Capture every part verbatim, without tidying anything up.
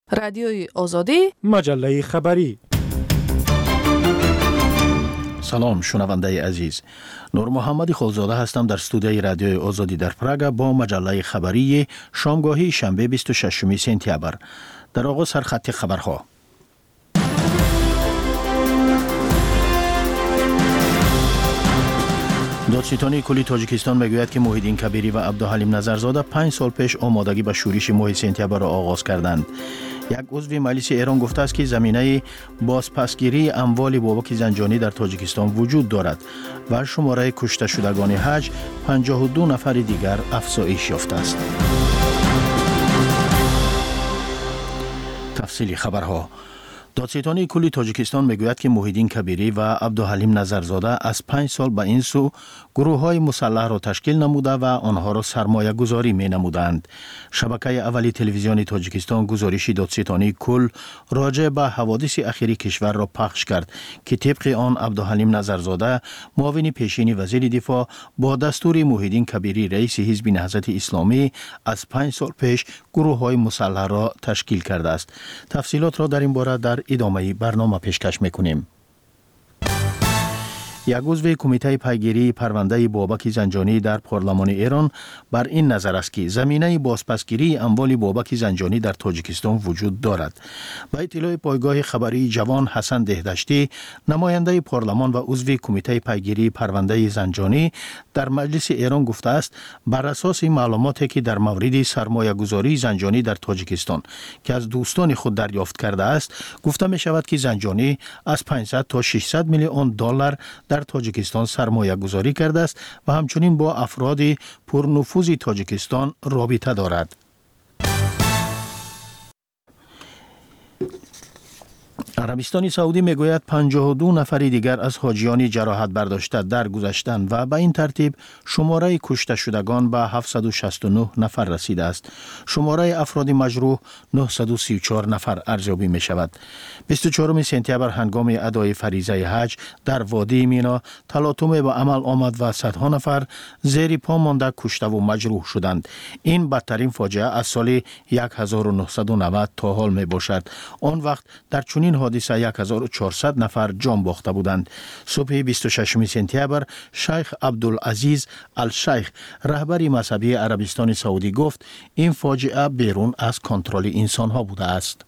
رادیوی آزادی، مجله خبری. سلام شنونده عزیز، نور محمد خالزاده هستم در استودیوی رادیوی آزادی در پراگ با مجله خبری شامگاهی شنبه بیست و ششم سپتامبر. در آغاز سرخط خبرها. دادستانی کلی تاجیکستان میگوید که محیدین کبیری و عبدالحلیم نظرزاده پنج سال پیش آمادگی به شورش ماه سپتامبر را آغاز کردند. یک عضو مجلس ایران گفته است که زمینه بازپسگیری اموال بابک زنجانی در تاجیکستان وجود دارد و شماره کشته شدگان حج پنجاه و دو نفر دیگر افزایش یافته است. تفصیل خبرها. دادستانی کلی تاجیکستان میگوید که محیدین کبیری و عبدالحلیم نظرزاده از پنج سال به این سو گروه های مسلح را تشکیل نموده و آنها را سرمایه گذاری می نمودند. شبکه اولی تلویزیون تاجیکستان گزارشی دادستانی کل راجع به حوادث اخیر کشور را پخش کرد که طبق آن عبدالحلیم نظرزاده معاون پیشین وزیر دفاع با دستور محیدین کبیری رئیس حزب نهضت اسلامی از پنج سال پیش گروه های مسلح را تشکیل کرده است. تفصیلات را در این باره در ادامه برنامه پیشکش میکنیم. یک عضو کمیته پیگیری پرونده بابک زنجانی در پارلمان ایران بر این نظر است که زمینه بازپسگیری اموال بابک زنجانی در تاجیکستان وجود دارد. با اطلاع پایگاه خبری جوان حسن دهدشتی، نماینده پارلمان و عضو کمیته پیگیری پرونده زنجانی در مجلس ایران گفته است بر اساس معلوماتی که در مورد سرمایه گذاری زنجانی در تاجیکستان که از دوستان خود دریافت کرده است، گفته می شود که زنجانی از پانصد تا ششصد میلیون دلار در تاجیکستان سرمایه گذاری کرده است و همچنین با افراد پرنفوذ تاجیکستان رابطه دارد. عربستان سعودی میگوید پنجاه و دو نفر دیگر از حاجیان جراحت برداشته درگذشتند و به این ترتیب شماره کشته شدگان به هفتصد و شصت و نه نفر رسیده است. شماره افراد مجروح نهصد و سی و چهار نفر ارزیابی می شود. بیست و چهارم سپتامبر هنگام ادای فریضه حج در وادی مینا تلاطم به عمل آمد و صدها نفر زیر پا مانده کشته و مجروح شدند. این بدترین فاجعه از سال هزار و نهصد و نود تا حال می باشد. آن وقت در چنین حادثه هزار و چهارصد نفر جان باخته بودند. صبح بیست و ششم سپتامبر شیخ عبدالعزیز الشیخ رهبر مذهبی عربستان سعودی گفت این فاجعه بیرون از کنترل انسان ها بوده است.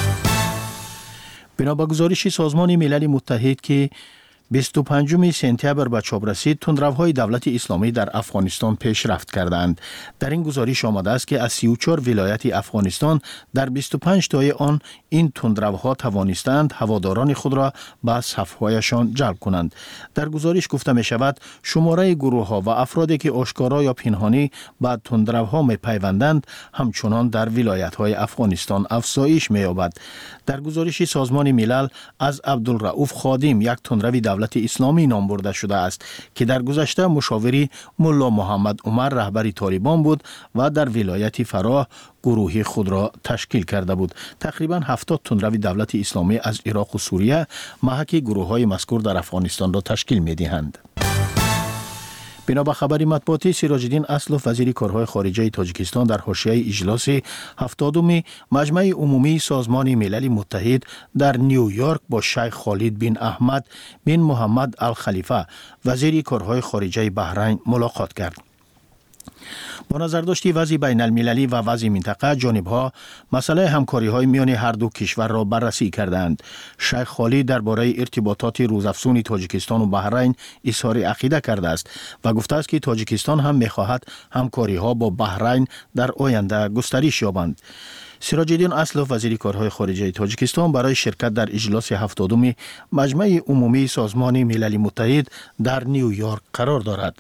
بنا به گزارش سازمان ملل متحد که بیست و پنجم سپتامبر به چاپ رسید، تندروهای دولت اسلامی در افغانستان پیشرفت کردند. در این گزارش آمده است که از سی و چهار ولایت افغانستان در بیست و پنج تای آن این تندروها توانستند هواداران خود را به صف‌هایشان جلب کنند. در گزارش گفته می شود شماره گروه ها و افرادی که آشکارا یا پنهانی به تندروها می پیوندند همچنان در ولایت های افغانستان افزایش می یابد. در گزارش سازمان ملل از عبدالرؤوف خادم، یک تندروی دولت اسلامی نام برده شده است که در گذشته مشاوری ملا محمد عمر رهبر طالبان بود و در ولایت فراه گروهی خود را تشکیل کرده بود. تقریبا هفتاد تندروی دولت اسلامی از عراق و سوریه محک گروه های مذکور در افغانستان را تشکیل می دهند. بنا به خبری مطبوعاتی، سراج الدین اصلوف وزیر کارهای خارجه تاجیکستان در حاشیه اجلاس هفتادم مجمع عمومی سازمان ملل متحد در نیویورک با شیخ خالد بن احمد بن محمد الخلیفه وزیر کارهای خارجه بحرین ملاقات کرد. با نظرداشتی وضع بین المللی و وضع منطقه، جانبها مسئله همکاری های میان هر دو کشور را بررسی کردند. شیخ خالد درباره ارتباطات روزافزون تاجیکستان و بحرین اظهار عقیده کرده است و گفته است که تاجیکستان هم می‌خواهد همکاری ها با بحرین در آینده گسترش یابند. سراج الدین اصلوف وزیر کارهای خارجه تاجیکستان برای شرکت در اجلاس هفتادم مجمع عمومی سازمان ملل متحد در نیویورک قرار دارد.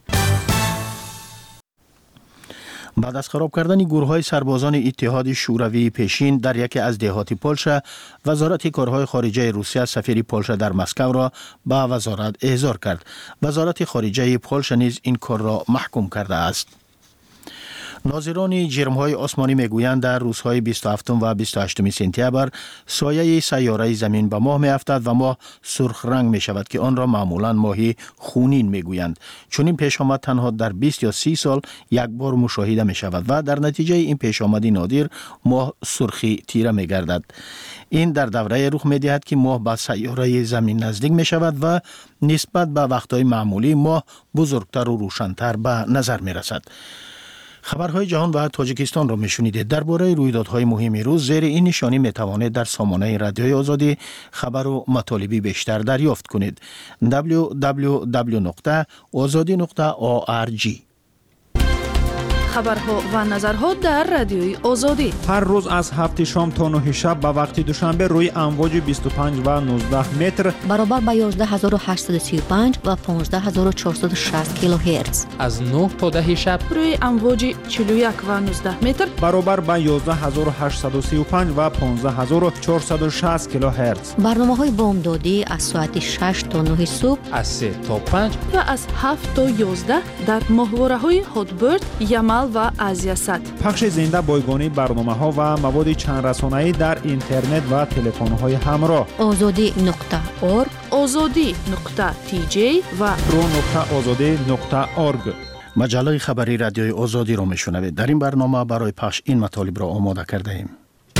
بعد از خراب کردن گروه‌های سربازان اتحاد شوروی پیشین در یکی از دهات پولشا، وزارت کارهای خارجه روسیه سفیر پولشا در مسکو را به وزارت احضار کرد. وزارت خارجه پولشا نیز این کار را محکوم کرده است. ناظران جرم‌های آسمانی میگویند در روزهای بیست و هفتم و بیست و هشتم سپتامبر سایه سیاره زمین به ماه میافتد و ماه سرخ رنگ می شود که آن را معمولاً ماهی خونین میگویند. چون این پیش آمد تنها در بیست یا سی سال یک بار مشاهده می شود و در نتیجه این پیش آمدی نادر ماه سرخی تیره می گردد. این در دوره رخ می دهد که ماه به سیاره زمین نزدیک می شود و نسبت به وقتهای معمولی ماه بزرگتر و روشن‌تر به نظر می رسد. خبرهای جهان و تاجیکستان را میشنیدید. درباره رویدادهای مهم روز زیر این نشانی میتوانید در سامانه رادیوی آزادی خبر و مطالبی بیشتر دریافت کنید. دبلیو دبلیو دبلیو نقطه آزادی نقطه او آر جی. خبرها و نظرها در رادیوی آزادی هر روز از هفت شام تا نه شب به وقت دوشنبه روی امواج بیست و پنج و نوزده متر برابر با یازده هزار و هشتصد و سی و پنج و پانزده هزار و چهارصد و شصت کیلوهرتز از نه تا ده شب روی امواج چهل و یک و نوزده متر برابر با یازده هزار و هشتصد و سی و پنج و پانزده هزار و چهارصد و شصت کیلوهرتز. برنامه‌های بامدادی از ساعت شش تا نه صبح، از سه تا پنج و از هفت تا یازده در ماهواره‌های هاتبرد، یمل و آزیاسات. پخش زنده بایگانی برنامه‌ها و مواد چند رسانه‌ای در اینترنت و تلفن‌های همراه. آزادی نقطه اورگ، آزادی نقطه تی جی و رو نقطه آزادی نقطه اورگ. مجله خبری رادیوی آزادی را میشنوید. در این برنامه برای پخش این مطالب را آماده کرده ایم.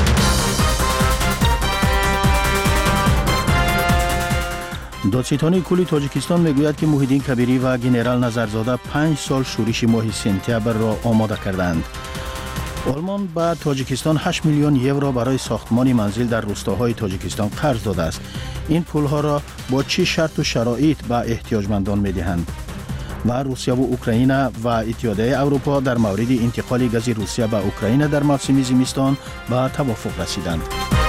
دادستانی کل تاجیکستان میگوید که محی الدین کبیری و گنرال نظرزاده پنج سال شورش ماه سپتامبر را آماده کردند. آلمان به تاجیکستان هشت میلیون یورو برای ساختمان منزل در روستاهای تاجیکستان قرض داده است. این پولها را با چه شرط و شرایط به احتیاجمندان میدهند؟ و روسیه و اوکراین و اتحادیه اروپا در مورد انتقال گاز روسیه به اوکراین در موسم زمستان به توافق رسیدند.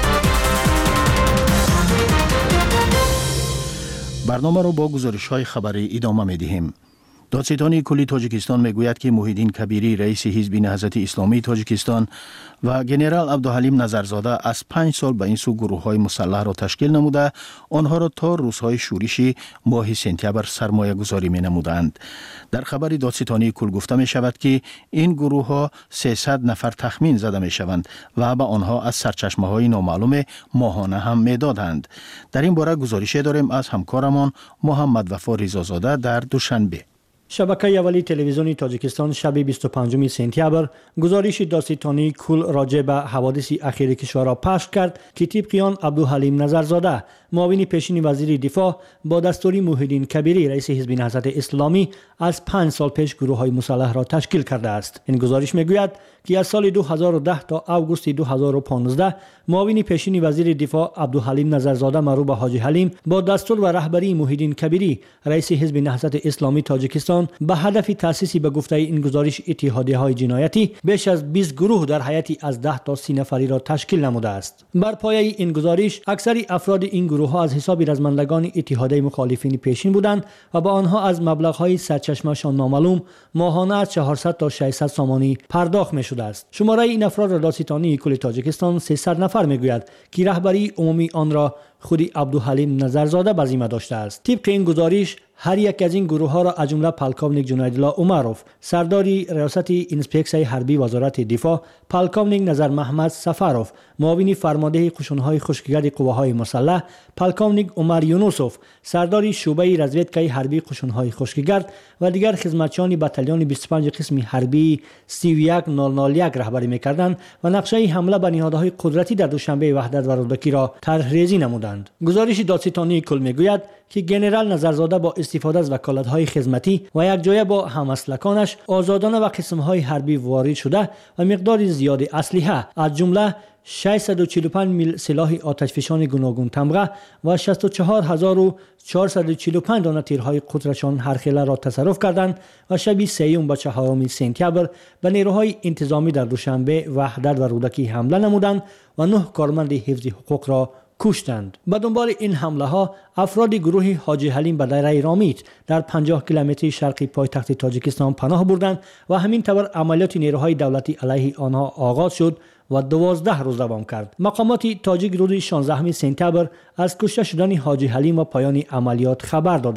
برنامه را با گزارش‌های خبری ادامه می‌دهیم. دادستانی کل تاجیکستان میگوید که محی الدین کبیری رئیس حزب نهضت اسلامی تاجیکستان و گنرال عبدالحلیم نظرزاده از پنج سال به این سو گروه‌های مسلح را تشکیل نموده آنها را تا روزهای شورش ماه سپتامبر سرمایه گذاری می نمودند. در خبر دادستانی کل گفته می شود که این گروه‌ها سیصد نفر تخمین زده می شوند و به آنها از سرچشمه‌های نامعلوم ماهانه هم می دادند. در این باره گزارش داریم از همکارمان محمد وفا رضازاده در دوشنبه. شبکه اولی تلویزیون تاجیکستان شب بیست و پنجم سپتامبر گزارش دادستانی کل راجع به حوادث اخیر کشور را پخش کرد که طبق آن عبدالحلیم نظرزاده معاون پیشین وزیر دفاع با دستور محی الدین کبیری رئیس حزب نهضت اسلامی از پنج سال پیش گروه‌های مسلح را تشکیل کرده است. این گزارش میگوید که از سال دو هزار و ده تا اوگوست دو هزار و پانزده معاون پیشین وزیر دفاع عبدالحلیم نظرزاده معروف به حاجی حلیم با دستور و رهبری محی الدین کبیری رئیس حزب نهضت اسلامی تاجیکستان به هدف تأسیس به گفته این گزارش اتحادیه‌های جنایتی بیش از بیست گروه در هیئتی از ده تا سی نفری را تشکیل نموده است. بر پایه این گزارش اکثر افراد این گروه‌ها از حساب رزمندگان اتحادیه مخالفین پیشین بودند و با آنها از مبلغ‌های سرچشمه‌شان نامعلوم ماهانه از چهارصد تا ششصد سامانی پرداخت می‌شده است. شماره این افراد را دادستانی کل تاجیکستان سیصد نفر میگوید که رهبری عمومی آن را خود عبدالحلیم نظرزاده به ذمه داشته است. طبق این گزارش هر یک از این گروه ها را از جمله پلکاونیک جنیدالله عمروف سرداری ریاست اینسپکسیون حربی وزارت دفاع، پلکاونیک نظر محمد سفروف معاون فرمانده قشون‌های خشکگرد قواهای مسلح، پلکاونیک عمر یونوسوف سرداری شعبه رزویدکای حربی قشون‌های خشکگرد و دیگر خدمتچیان بتالیون بیست و پنج قسم حربی سی و یک صفر صفر یک رهبری می‌کردند و نقشه حمله به نهادهای قدرتی در دوشنبه وحدت و رودکی را طرح‌ریزی نمودند. گزارش دادستانی کل میگوید که گنرال نظرزاده با استفاده از وکالت‌های خدمتی و یک جایه با هم‌مسلکانش آزادانه و قسم‌های حربی وارد شده و مقدار زیاد اسلحه از جمله ششصد و چهل و پنج میل سلاح آتشفشان گوناگون تمغه و شصت و چهار هزار و چهارصد و چهل و پنج دانه تیرهای قطرشان هرخیله را تصرف کردند و شب سوم و چهارم سپتامبر به نیروهای انتظامی در دوشنبه وحدت و رودکی حمله نمودند و نه کارمند حفظ حقوق را کشتند. به دنبال این حمله ها افراد گروه حاجی حلیم به دره رامیت در پنجاه کیلومتری شرقی پایتخت تاجیکستان پناه بردند و همین طور عملیات نیروهای دولتی علیه آنها آغاز شد و دوازده روز دوام کرد. مقامات تاجیک روز شانزدهم سپتامبر از کشته شدن حاجی حلیم و پایان عملیات خبر دادند.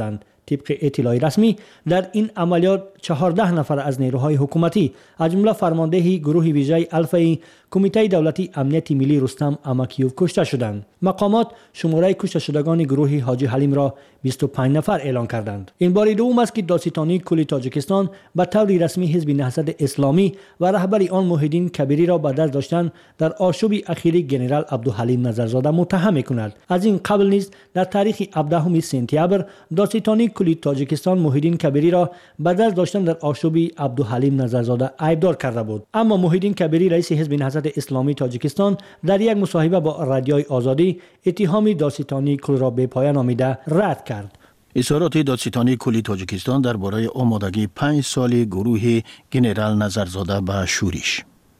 طبق اطلاع رسمی در این عملیات چهارده نفر از نیروهای حکومتی از جمله فرمانده گروه ویژه الفای کمیته دولتی امنیت ملی رستم امکیوف کشته شدند. مقامات شماره کشته شدگان گروه حاجی حلیم را بیست و پنج نفر اعلام کردند. این بار دوم است که دادستانی کلی تاجیکستان به طور رسمی حزب نهضت اسلامی و رهبر آن محیدین کبیری را به دست داشتن در آشوب اخیری جنرال عبدالحلیم نظرزاده متهم می‌کند. از این قبل نیز در تاریخ هفدهم سپتامبر دادستانی کلی تاجیکستان محیدین کبیری را به دست داشتن در آشوب عبدالحلیم نظرزاده ایبدار کرده بود. اما محیدین کبیری رئیس حزب نهضت اسلامی تاجیکستان در یک مصاحبه با رادیوی آزادی اتهام دادستانی کل را به پایان آمیده رد کرد. اظهارات دادستانی کلی تاجیکستان درباره آمادگی پنج سالی گروه جنرال نظرزاده به شورش.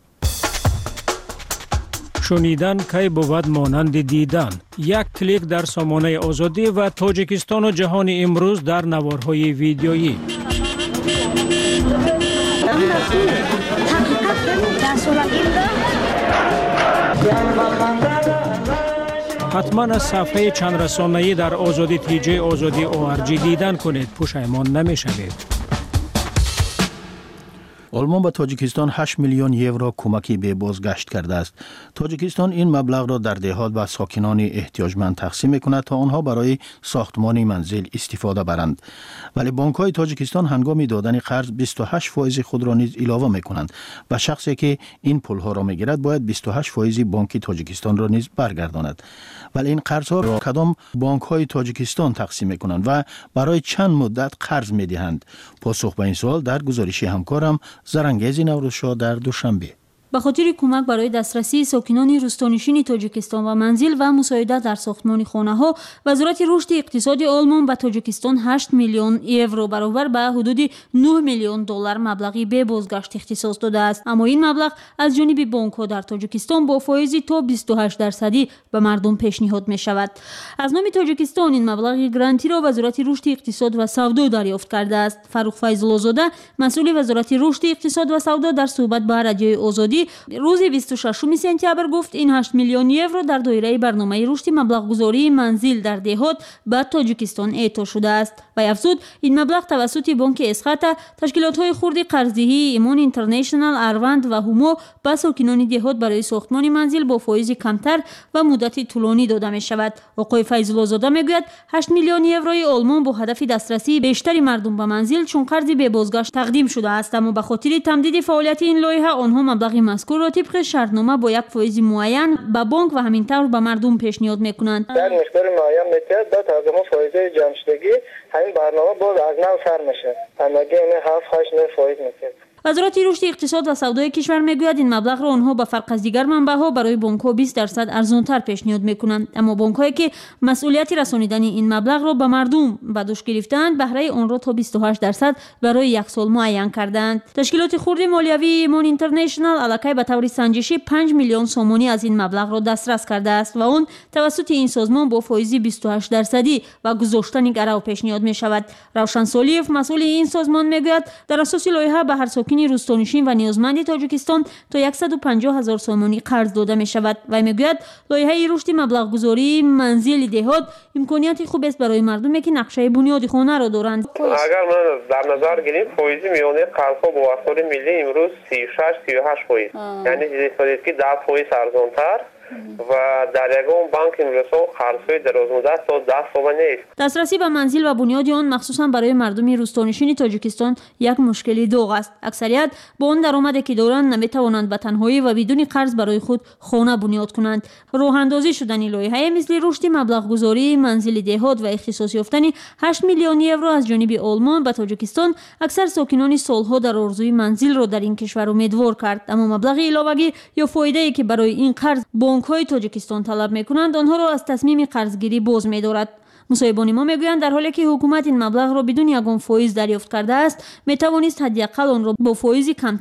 شنیدن کی بود مانند دیدن. یک کلیک در سامانه آزادی و تاجیکستان و جهان امروز در نوارهای ویدیویی. حتما از صفحه چند رسانه‌ای در آزادی تی جی آزادی او آر جی دیدن کنید. پشیمان نمی‌شوید. آلمان به تاجیکستان هشت میلیون یورو کمکی به بازگشت کرده است. تاجیکستان این مبلغ را در دهات و ساکنان احتیاجمند تقسیم می‌کند تا آنها برای ساختمان منزل استفاده برند. ولی بانک‌های تاجیکستان هنگام دادن قرض بیست و هشت فایز خود را نیز علاوه می‌کنند و شخصی که این پول‌ها را می‌گیرد باید بیست و هشت فایز بانک تاجیکستان را نیز برگرداند. ولی این قرض‌ها را کدام بانک‌های تاجیکستان تقسیم می‌کنند و برای چند مدت قرض می‌دهند؟ پاسخ به این سوال در گزارش همکارم زرنگیز نوروزشاه در دوشنبه. به خاطر کمک برای دسترسی ساکنان روستانشین تاجیکستان و منزل و مساعدت در ساختمان خانه‌ها، وزارت رشد اقتصادی آلمان به تاجیکستان هشت میلیون یورو برابر به حدود نه میلیون دلار مبلغی به بازگشت اختصاص داده است. اما این مبلغ از جانب بانک‌ها در تاجیکستان با فایز تا بیست و هشت درصدی به مردم پیشنهاد می شود. از نام تاجیکستان این مبلغ گرانتی را وزارت رشد اقتصاد و سودا دریافت کرده است. فروخ فیض‌الله‌زاده مسئول وزارت رشد اقتصاد و سودا در صحبت با رادیوی آزادی روز بیست و ششم سپتامبر گفت این هشت میلیون یورو در دایره برنامه رشد مبلغ گذاری منزل در دهات به تاجیکستان اعطا شده است و افزود این مبلغ توسط بانک اسخات، تشکیلات‌های خرد قرضه‌ای ایمان اینترنشنال، اروند و هومو به ساکنان دهات برای ساختمان منزل با فایز کمتر و مدت طولانی داده می شود. آقای فیض‌الله‌زاده میگوید هشت میلیون یوروی آلمان با هدف دسترسی بیشتری مردم به منزل چون قرضی به بازگشت تقدیم شده است، اما به خاطر تمدید فعالیت این لایحه آنها مبلغ مذکور را طبق شرطنامه با یک فایز معین به بانک و همینطور به مردم پیشنهاد میکنند. در مقدار معین میتونه داد از ما فایز جمع‌شدگی همین برنامه باز از نو سر میشه. همگی این هفت هشت نه فایز میشه. وزارت رشد اقتصاد و سودای کشور میگوید این مبلغ را آنها به فرق از دیگر منبع‌ها برای بانک‌ها بیست درصد ارزان‌تر پیشنهاد میکنند، اما بانک‌هایی که مسئولیت رسانیدن این مبلغ را به مردم به دوش گرفتند بهره آن را تا بیست و هشت درصد برای یک سال معین کردند. تشکیلات خرد مالیوی ایمان اینترنشنال الکی به طور سنجشی پنج میلیون سومانی از این مبلغ را دسترس کرده است و آن توسط این سازمان با فایز بیست و هشت درصدی و گذاشتن گرو پیشنهاد می شود. روشن سالیف مسئول این سازمان میگوید در اساس لایحه به هر ساکن روستانشین و نیازمند تاجیکستان تا صد و پنجاه هزار سومانی قرض داده می شود و میگوید لایحه رشد مبلغ گذاری منزل دهات امکانیت خوب است برای مردمی که نقشه بنیادی خانه را دارند. اگر ما در نظر گیریم فایز میانه قرض‌ها با وسایل ملی امروز سی و شش سی و هشت فایز، یعنی حساب که ده فایز ارزان‌تر و در یگان بانک امروز قرض‌های درازمدت تا ده سال نیست. دسترسی به منزل و بنیاد آن مخصوصا برای مردم روستانشین تاجیکستان یک مشکلی داغ است. اکثریت با آن درآمدی که دارند نمیتوانند به تنهایی و بدون قرض برای خود خانه بنیاد کنند. راه اندازی شدن لایحه مثل رشد مبلغ گذاری منزل دهات و اختصاص یافتن هشت میلیون یورو از جانب آلمان به تاجیکستان اکثر ساکنان سالها در آرزوی منزل را در این کشور امیدوار کرد، اما مبلغ علاوه‌ای یا فایده‌ای که برای این قرض بانک‌های تاجیکستان طلب می‌کنند آنها را از تصمیم قرضگیری باز می‌دارد. مصاحبان ما میگویند در حالی که حکومت این مبلغ را بدون یگان فایز دریافت کرده است میتوانست حداقل آن را با فایز کمتر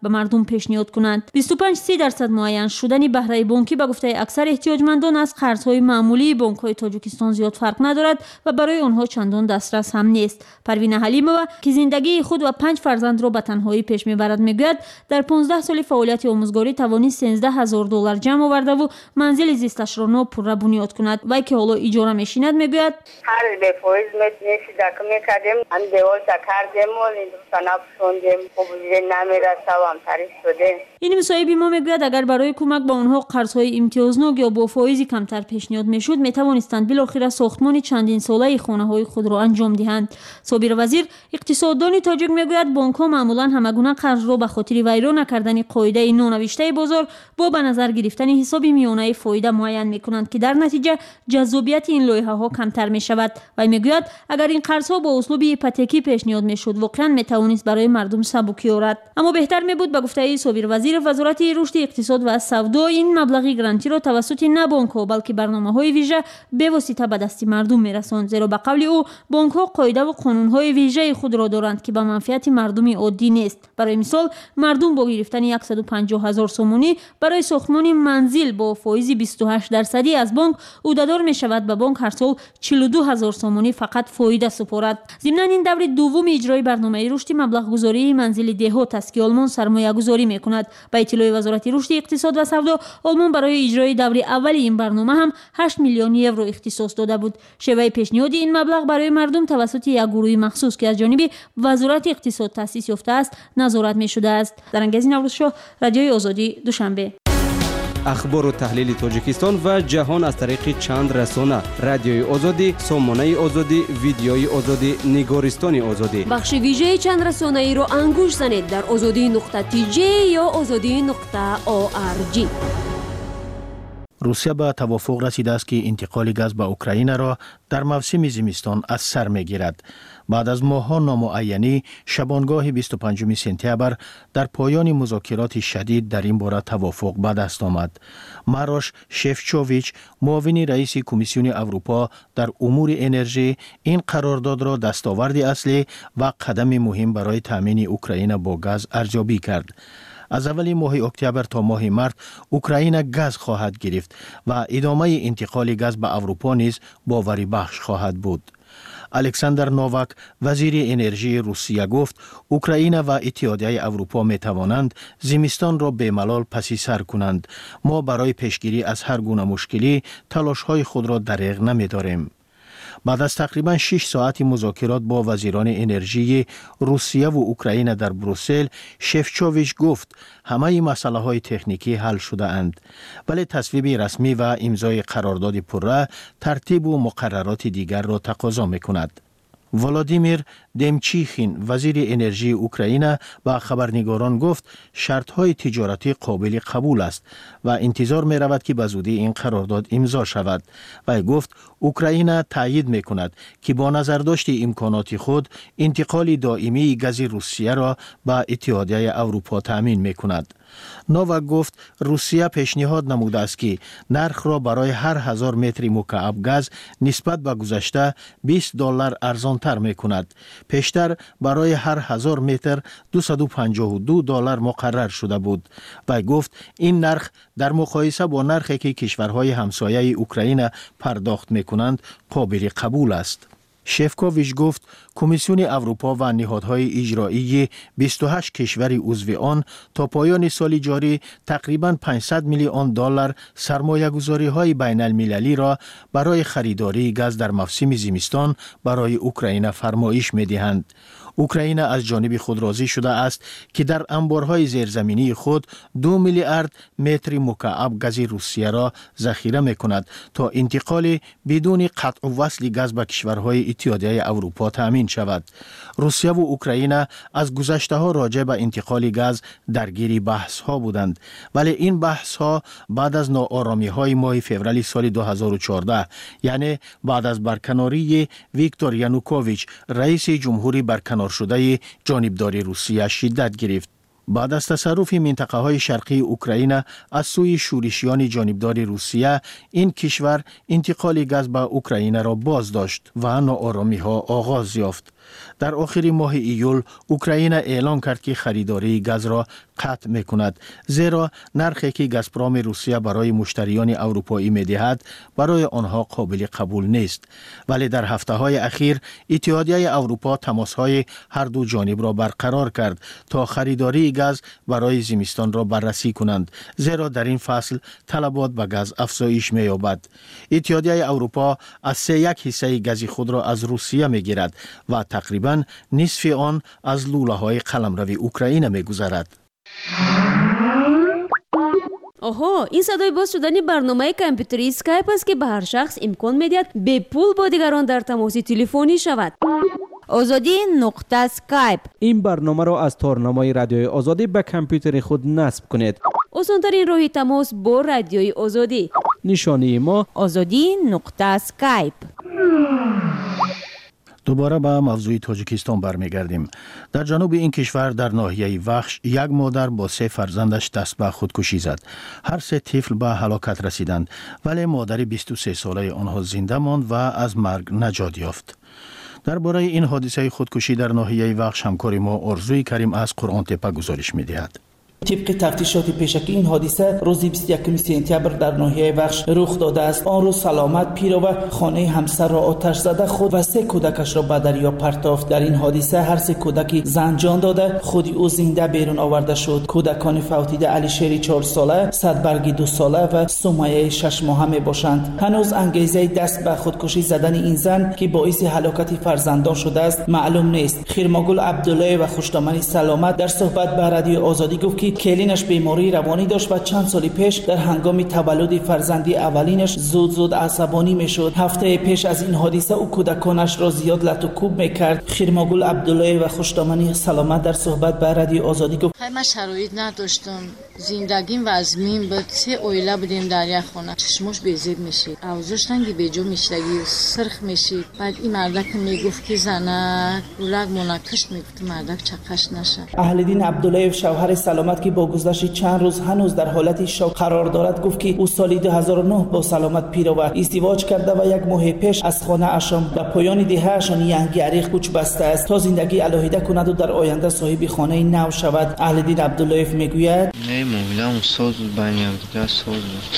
به مردم پیشنهاد کنند. بیست و پنج درصد معین شدن بهره بانکی به گفته اکثر احتیاجمندان از قرضهای معمولی بانک‌های تاجیکستان زیاد فرق ندارد و برای آنها چندان دسترس هم نیست. پروین حلیمова که زندگی خود و پنج فرزند را به تنهایی پیش میبرد میگوید در پانزده سال فعالیت آموزگاری توانست سیزده هزار دلار جمع آورده و منزل زیستش را ناپورره بنیاد کند. وی که حالا اجاره میشیند میگوید هر به فایز میشید که میکردیم هم دیوال کردیم و این سناب شوندیم خوب نمیرسه و هم تاریخ شده. این مصاحب ما میگوید اگر برای کمک به آنها قرضهای امتیازناک یا با فایز کمتر پیشنهاد میشد میتوانستند بالاخره ساختمان چندین ساله خانه‌های خود را انجام دهند. صابر وزیر اقتصاددان تاجیک میگوید بانک‌ها معمولا همگونه قرض را به خاطر ویرا نکردن قاعده نونوشته بازار با به نظر گرفتن حساب میانه فایده معین میکنند که در نتیجه جذابیت این لایحه‌ها کمتر میشود. و میگوید اگر این قرض‌ها با اسلوب هیپوتکی پیشنهاد میشد واقعا میتوانست برای مردم سبکی آورد. اما بهتر میبود به گفته صابر وزیر وزارت رشد اقتصاد و سودا این مبلغ گرانتی را توسط نه بانک‌ها بلکه برنامه‌های ویژه به واسطه به دست مردم میرساند، زیرا به قول او بانک‌ها قاعده و قانون‌های ویژه خود را دارند که به منفعت مردم عادی نیست. برای مثال مردم با گرفتن صد و پنجاه هزار سومونی برای ساختمان منزل با فایز بیست و هشت درصدی از بانک عهده‌دار می‌شود به بانک هر سال چهل و دو هزار سومونی فقط فایده سپارد. ضمن این دور دوم اجرای برنامه رشد مبلغ گذاری منزل دهات است که آلمان سرمایه‌گذاری می‌کند. به اطلاع وزارت رشد اقتصاد و سودا آلمان برای اجرای دور اول این برنامه هم هشت میلیون یورو اختصاص داده بود. شیوه پیشنهاد این مبلغ برای مردم توسط یک گروه مخصوص که از جانب وزارت اقتصاد تأسیس یافته است نظارت می‌شده است. درنگزی نوروزشاه، رادیوی آزادی، دوشنبه. اخبار و تحلیل تاجیکستان و جهان از طریق چند رسانه: رادیوی آزادی، سامانه آزادی، ویدیوی آزادی، نگارستان آزادی. بخش ویژه چند رسانه ای را انگوش زنید در آزادی نقطه تی جی یا آزادی نقطه او آر جی. روسیه به توافق رسیده است که انتقال گاز به اوکراین را در موسم زمستان از سر میگیرد. بعد از ماه‌ها نامعینی شبانگاه بیست و پنجم سپتامبر در پایان مذاکرات شدید در این باره توافق به دست آمد. ماروش شفچوویچ، معاون رئیس کمیسیون اروپا در امور انرژی، این قرارداد را دستاورد اصلی و قدم مهم برای تامین اوکراین با گاز ارزیابی کرد. از اول ماه اکتبر تا ماه مارس اوکراین گاز خواهد گرفت و ادامه انتقال گاز به اروپا نیز باوری بخش خواهد بود. الکساندر نوواک، وزیر انرژی روسیه، گفت اوکراین و اتحادیه اروپا می توانند زمستان را به ملال پسی سر کنند. ما برای پیشگیری از هر گونه مشکلی تلاش‌های خود را دریغ نمی داریم. بعد از تقریبا شش ساعت مذاکرات با وزیران انرژی روسیه و اوکراین در بروسل، شفچوویچ گفت همه مسئله های تکنیکی حل شده اند، ولی تصویب رسمی و امضای قرارداد پره ترتیب و مقررات دیگر را تقاضا می کند. ولادیمیر دمچیخین، وزیر انرژی اوکراین، با خبرنگاران گفت شرط‌های تجارتی قابل قبول است و انتظار می رود که به زودی این قرارداد امضا شود. و گفت اوکراین تایید می کند که با نظرداشت امکانات خود انتقال دائمی گاز روسیه را به اتحادیه اروپا تامین می کند. نوواک گفت روسیه پیشنهاد نموده است که نرخ را برای هر هزار متر مکعب گاز نسبت به گذشته بیست دلار ارزان تر می کند. پیشتر برای هر هزار متر دویست و پنجاه و دو دلار مقرر شده بود و گفت این نرخ در مقایسه با نرخی که کشورهای همسایه اوکراین پرداخت می کنند قابل قبول است. شفکوویچ گفت کمیسیون اروپا و نهادهای اجرایی بیست و هشت کشور عضو آن تا پایان سال جاری تقریباً پانصد میلیون دلار سرمایه‌گذاری های بین المللی را برای خریداری گاز در موسم زمستان برای اوکراین فرمایش می‌دهند. اوکراین از جانب خود راضی شده است که در انبارهای زیرزمینی خود دو میلیارد متر مکعب گاز روسیه را ذخیره می‌کند تا انتقال بدون قطع وصل گاز به کشورهای اتحادیه اروپا تامین شود. روسیه و اوکراین از گذشته ها راجع به انتقال گاز درگیر بحث ها بودند، ولی این بحث ها بعد از ناآرامی های ماه فوریه سال دو هزار و چهارده، یعنی بعد از برکناری ویکتور یانوکوویچ رئیس جمهوری برکنار شده جانبدار روسیه شدت گرفت. بعد از تصرف منطقه های شرقی اوکراین از سوی شورشیان جانبدار روسیه، این کشور انتقال گاز به اوکراین را باز داشت و ناآرامی ها آغاز یافت. در آخر ماه ایول اوکراین اعلام کرد که خریداری گاز را قطع میکند، زیرا نرخی که گازپرام روسیه برای مشتریان اروپایی میدهد برای آنها قابل قبول نیست. ولی در هفته های اخیر اتحادیه اروپا تماس های هر دو جانب را برقرار کرد تا خریداری گاز برای زمستان را بررسی کنند، زیرا در این فصل طلبات به گاز افزایش می‌یابد. اتحادیه اروپا از سه یک حصه گاز خود را از روسیه میگیرد و تقریباً نصف آن از لوله‌های قلمرو اوکراین میگذرد. آها، این صدای باز شدن برنامه کامپیوتری اسکایپ است که به هر شخص امکان می‌دهد به پول با دیگران در تماس تلفنی شود. آزادی نقطه اسکایپ. این برنامه را از تارنمای رادیوی آزادی به کامپیوتر خود نصب کنید. آسان‌ترین راه تماس با رادیوی آزادی. نشانی ما آزادی نقطه اسکایپ. دوباره به موضوع تاجیکستان برمیگردیم. در جنوب این کشور در ناحیه وخش یک مادر با سه فرزندش دست به خودکشی زد. هر سه طفل به هلاکت رسیدند، ولی مادر بیست و سه ساله آنها زنده ماند و از مرگ نجات یافت. درباره این حادثه خودکشی در ناحیه وخش همکار ما آرزوی کریم از قرآن تپه گزارش می‌دهد. طبق تفتیشات پیشکی این حادثه روز بیست و یکم سپتامبر در ناحیه وخش رخ داده است. آن روز سلامت پیرو خانه همسر را آتش زده خود و سه کودکش را به دریا پرتافت. در این حادثه هر سه کودکی زن جان داده، خودی او زنده بیرون آورده شد. کودکان فوتیده علی شیری چهار ساله، صدبرگی دو ساله و سمیه شش ماهه می باشند. هنوز انگیزه دست به خودکشی زدن این زن که باعث هلاکت فرزندان شده است معلوم نیست. خیرمگل عبدالله و خوشدامنی سلامت در صحبت با رادیو آزادی گفت که کلینش بیماری روانی داشت و چند سال پیش در هنگام تولد فرزندی اولینش زود زود عصبانی میشد. هفته پیش از این حادثه او کودکانش را زیاد لط و کوب میکرد. خیرمگل عبدالله و خوشدامنی سلامت در صحبت با رادیو آزادی گفت: من شرایط نداشتم، زندگیم وزمین بود، سه اویله بودیم در یک خانه، چشمش بیزید میشید، اوضاعش تنگی بیجا میشدگی، سرخ میشید. بعد این مردک میگفت که زنک رولک منکش میگفت مردک چقش نشه. اهلدین عبدالله شوهر سلامت که با گذشت چند روز هنوز در حالت شوک قرار دارد گفت که او سال دو هزار و نه با سلامت پیرو ازدواج کرده و یک ماه پیش از خانه اشام به پایان دهه‌شان ینگی عریق کوچ بسته است تا زندگی علاهیده کند و در آینده صاحب خانه نو شود. اهلدین عبدالله میگوید: نه مویلم ساز بنیام دیگه ساز بود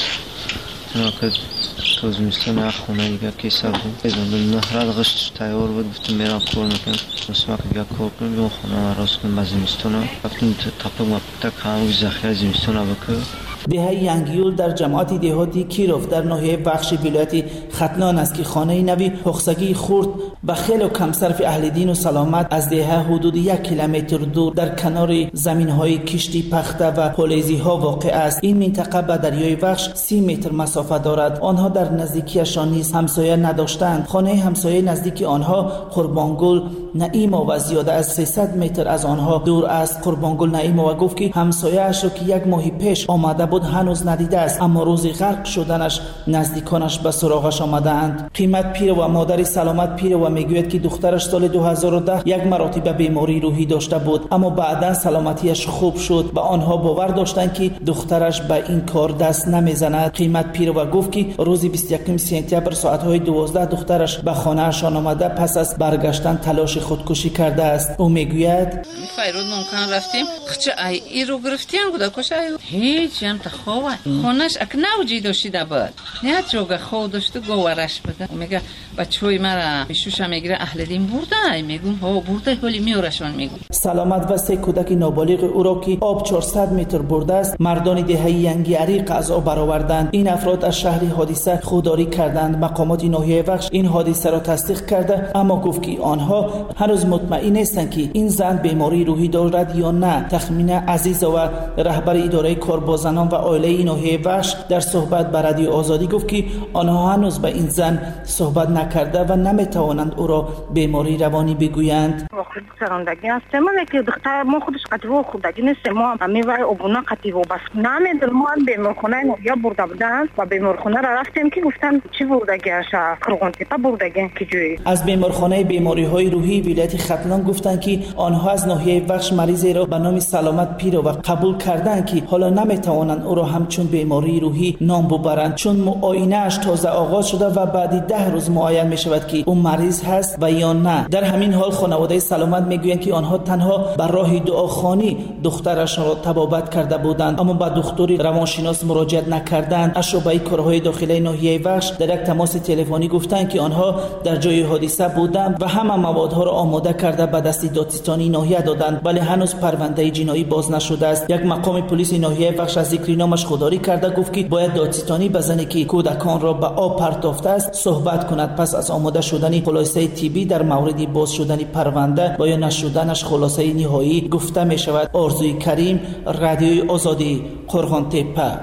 که توز مثل نه خونه دیگه کیسه بود بدون نهرال غشت تیار بود. گفتم میرم کار میکنم مسمک دیگه کار کنم بیام خونه راست کنم زمستونه رفتم تپه مپتا کامو ذخیره زمستونه بکنم. دهه ینگیول در جماعت دهاتی کیروف در ناحیه بخش ولایت ختلان است که خانه نوی حخسگی خورد و خیلی کم صرف اهلدین و سلامت از دهه حدود یک کیلومتر دور در کنار زمین های کشتی پخته و پلیزی ها واقع است. این منطقه به دریای بخش سی متر مسافت دارد. آنها در نزدیکیشان نیز همسایه نداشتند. خانه همسایه نزدیک آنها قربانگل نعیما و زیاده از سیصد متر از آنها دور است. قربانگل نعیما و گفت که همسایه اش را که یک ماه پیش آمده بود هنوز ندیده است، اما روز غرق شدنش نزدیکانش به سراغش آمدند. قیمت پیر و مادر سلامت پیر و میگوید که دخترش سال دو هزار و ده یک مرتبه بیماری روحی داشته بود، اما بعدا سلامتیش خوب شد و آنها باور داشتند که دخترش به این کار دست نمیزند. قیمت پیر و گفت که روز بیست و یکم سپتامبر ساعت های دوازده دخترش به خانه اشان آمده پس از برگشتن تلاش خودکشی کرده است. او میگوید: فیروز ممکن رفتیم خچه ای ای رو گرفتیم بوده کشه هیچ هم تخواه خونش اک نوجی داشته بود نه جوگه خواه داشته گوارش بده. میگه بچه‌های مرا میشوشه میگیره اهلدین برده، میگم ها برده ولی میورشون میگم. سلامت و سه کودک نابالغ او را که آب چهارصد متر برده است مردان دهه ینگی عریق از آب برآوردند. این افراد از شهر حادثه خودداری کردند. مقامات ناحیه بخش این حادثه را تصدیق کرده اما گفت که آنها هنوز مطمئن نیستند که این زن بیماری روحی دارد یا نه. تخمین عزیز و رهبر اداره کاربازان و عائله ناحیه وحش در صحبت با رادیو آزادی گفت که آنها هنوز به این زن صحبت نکرده و نمیتوانند او را بیماری روانی بگویند. خود سراندگی است من که دختر ما خودش قطعه خودگی نیست، ما همه وای ابونا قطعه بس نمیدونم. ما بیمارخانه یا برده بودن و بیمارخانه را رفتیم که گفتن چی بردگی است قرغون تپه بردگی که جوی. از بیمارخانه بیماری های روحی ولایت ختلان گفتند که آنها از ناحیه وحش مریضی را به نام سلامت پیر و قبول کردند که حالا نمیتوانند او را همچون بیماری روحی نام ببرند، چون معاینه‌اش تازه آغاز شده و بعد ده روز معاین می شود که او مریض هست و یا نه. در همین حال خانواده سلامت میگویند که آنها تنها بر راه دعاخوانی دخترش را تبابت کرده بودند، اما به دکتری روانشناس مراجعه نکردند. از شعبه کارهای داخلی ناحیه وخش در یک تماس تلفنی گفتند که آنها در جای حادثه بودند و همه موادها را آماده کرده به دست دادستانی ناحیه دادند، ولی هنوز پرونده جنایی باز نشده است. یک مقام پلیس ناحیه وخش از ذکر نامش خودداری کرده گفت که باید دادستانی به زنی که کودکان را به آب پرتافته است صحبت کند. پس از آماده شدن خلاصه طبی در مورد باز شدن پرونده و یا نشدنش خلاصه نهایی گفته می شود. آرزوی کریم، رادیوی آزادی، قرغان تپه.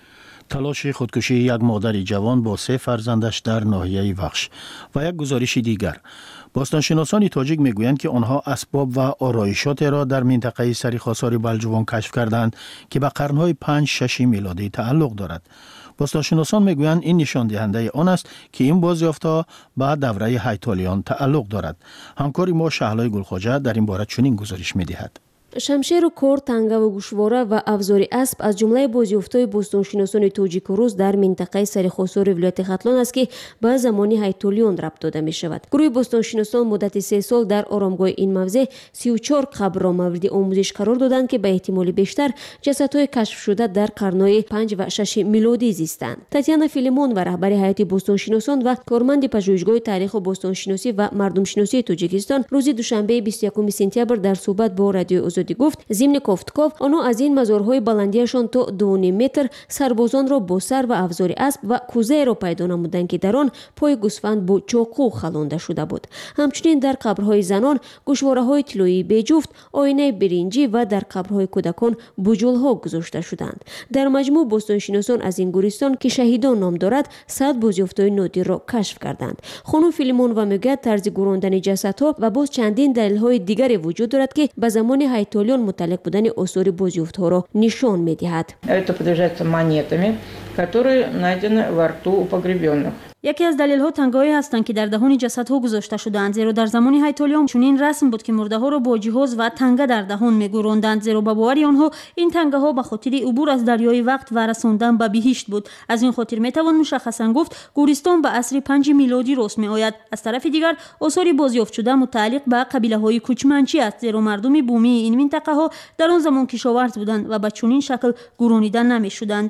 تلاش خودکشی یک مادر جوان با سه فرزندش در ناحیه وخش. و یک گزارش دیگر، باستانشناسان تاجیک میگویند که آنها اسباب و آرایشات را در منطقه سریخاصار بلجوان کشف کردند که به قرنهای پنج شش میلادی تعلق دارد. باستانشناسان میگویند این نشان دهنده آن است که این بازیافت‌ها به دوره هیتالیان تعلق دارد. همکار ما شهلای گلخواجه در این باره چنین گزارش میدهد. шамшеру кор, тангаву гушвора ва авзори асп аз ҷумлаи бозёфтҳои бостоншиносони тоҷику рус дар минтақаи сарихосори вилояти хатлон аст ки ба замони ҳайтолиён рабт дода мешавад. гурӯҳи бостоншиносон муддати се сол дар оромгоҳи ин мавзеъ сию чор қабрро мавриди омӯзиш қарор доданд ки ба эҳтимоли бештар ҷасадҳои кашфшуда дар қарнҳои панҷ ва шаши милодӣ зистанд. Татьяна Филимонова, раҳбари ҳайати бостоншиносон ва корманди пажӯҳишгоҳи таъриху бостоншиносӣ ва мардумшиносии Тоҷикистон рӯзи душанбеи бисту якуми сентябр дар суҳбат бо радиои озодӣ гуфт, зимни кофтков онҳо аз ин мазорҳои баландиашон то дуним метр сарбозонро бо сар ва авзори асп ва кӯзаеро пайдо намуданд ки дар он пои гӯсфанд бо чоқӯ халонда шуда буд. ҳамчунин дар қабрҳои занон гӯшвораҳои тиллоии беҷуфт, оинаи биринҷӣ ва дар қабрҳои кӯдакон буҷулҳо гузошта шуданд. дар маҷмӯъ бостоншиносон аз ин гӯристон ки шаҳидон ном дорад сад бозёфтҳои нодирро кашф карданд. хонум Филимонова мегӯяд тарзи гӯрондани ҷасадҳо ва боз чандин далелҳои дигаре вуҷуд дорад ки ба замони ҳайтолиён муталлиқ будани осори бозёфтҳоро нишон медиҳад. Это подтверждается монетами, которые найдены во рту у погребенных. яке аз далелҳо тангаҳое ҳастанд ки дар даҳони ҷасадҳо гузошта шудаанд, зеро дар замони ҳайтолиён чунин расм буд ки мурдаҳоро бо ҷиҳоз ва танга дар даҳон мегӯронданд, зеро ба бовари онҳо ин тангаҳо ба хотири убур аз дарёи вақт ва расондан ба биҳишт буд. аз ин хотир метавон мушаххасан гуфт гӯристон ба асри панҷи милодӣ рост меояд. аз тарафи дигар осори бозёфтшуда мутааллиқ ба қабилаҳои кӯчманчӣ аст, зеро мардуми бумии ин минтақаҳо дар он замон кишоварз буданд ва ба чунин шакл гӯронида намешуданд.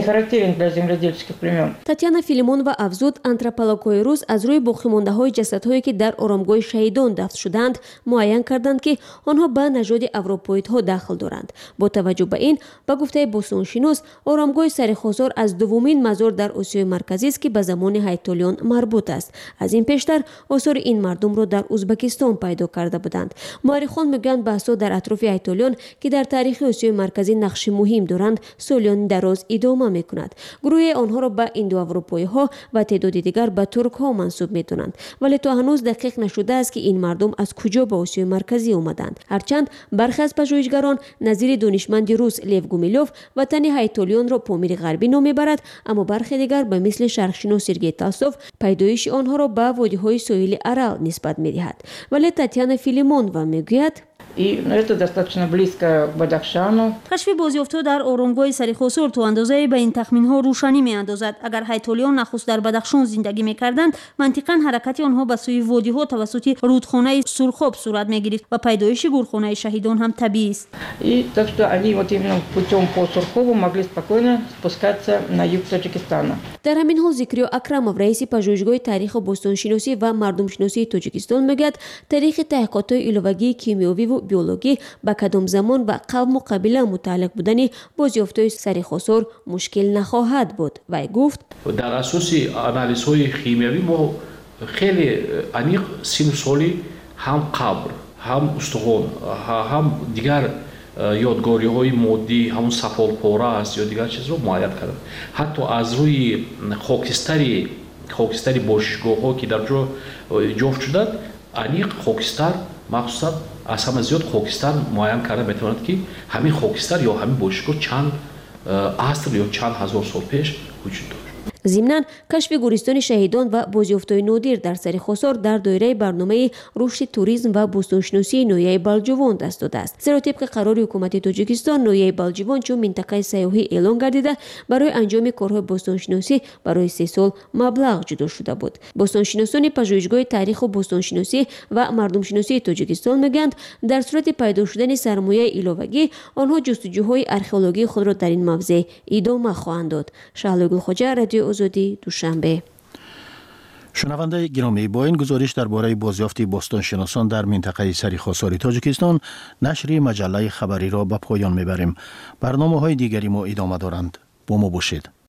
Татьяна Филимонова афзуд, антропологҳои рус аз рӯи боқимондаҳои ҷасадҳое ки дар оромгоҳи шаҳидон дафн шуданд муайян карданд ки онҳо ба нажоди авропоидҳо дахл доранд. бо таваҷҷӯҳ ба ин, ба гуфтаи бостоншинос, оромгоҳи сарихосор аз дуввумин мазор дар осиёи марказист ки ба замони ҳайтолиён марбут аст. аз ин пештар осори ин мардумро дар узбекистон пайдо карда буданд. муаррихон мегӯянд баҳсҳо дар атрофи ҳайтолиён ки дар таърихи осиёи марказӣ нақши муҳим доранд солиёни дароз идома мекунад. гурӯҳи онҳоро ба индоавропоиҳо ва теъдоди дигар ба туркҳо мансуб медонанд, вале то ҳанӯз дақиқ нашудааст ки ин мардум аз куҷо ба осиёи марказӣ омаданд. ҳарчанд бархе аз пажӯҳишгарон назири донишманди рус Лев Гумилёв ватани ҳайтолиёнро Помири ғарбӣ ном мебарад, аммо бархе дигар ба мисли шарқшинос Сергей Толстов пайдоиши онҳоро ба водиҳои соҳили Арал нисбат медиҳад. вале Татьяна Филимонова мегӯяд, И это достаточно близко к Бадахшану. кашфи бозёфтҳо дар оромгоҳи сарихосор то андозае ба ин тахминҳо рӯшанӣ меандозад. агар ҳайтолиён нахуст дар Бадахшон зиндагӣ мекарданд, мантиқан ҳаракати онҳо ба сӯи водиҳо тавассути рудхонаи Сурхоб сурат мегирифт ва пайдоиши гӯрхонаи шаҳидон ҳам табиист. И так что они вот именно путем по Сурхову могли спокойно спускаться на юг Таджикистана. дар ҳамин ҳол Зикриё Акрамов, раиси пажӯҳишгоҳи таъриху бостоншиносӣ ва мардумшиносии Тоҷикистон мегӯяд, таърихи таҳқиқотҳои иловагии кимиёвиву биологӣ ба кадом замон ба қавму қабила мутааллиқ будани бозёфтҳои сарихосор мушкил нахоҳад буд. вай гуфт, дар асоси анализҳои химиявӣ мо хеле аниқ сину соли ҳам қабр, ҳам устуғон, ҳам дигар ёдгориҳои моддӣ, ҳамон сафолпора аст ё дигар чизро муайян кардем. ҳатто аз рӯи хокистари хокистари бошишгоҳҳо ки дар ҷо ҷофт шуданд, аниқ хокистар махсусан аз ҳама зиёд хокистар муайян карда метавонад ки ҳамин хокистар ё ҳамин бошишгоҳ чанд аср ё чанд ҳазор сол пеш вуҷуд дошт. ضمناً کشف گورستان شهیدان و بازیافت‌های نادر در سرخوسار در دایره برنامه رشد توریسم و بوستانشناسی نویه بالجوان دست داده است. زیرا طبق قرار حکومت تاجیکستان نویه بالجوان چون منطقه سیاحی اعلان گردیده برای انجام کارهای بوستانشناسی برای سه سال مبلغ جدا شده بود. بوستانشناسان پژوهشگاه تاریخ و بوستانشناسی و مردمشناسی تاجیکستان میگویند در صورت پیدا شدن سرمایه ایلاوگی آنها جستجوهای آرکئولوژی خود را در این موضع ادامه خواهند داد. شهلا گلخوجه، رادیو آزادی، دوشنبه. شنونده گرامی، با این گزارش درباره بازیافت باستانشناسان در منطقه سرخوسار تاجیکستان نشر مجله خبری را به پایان میبریم. برنامه‌های دیگری ما ادامه دارند. با ما باشید.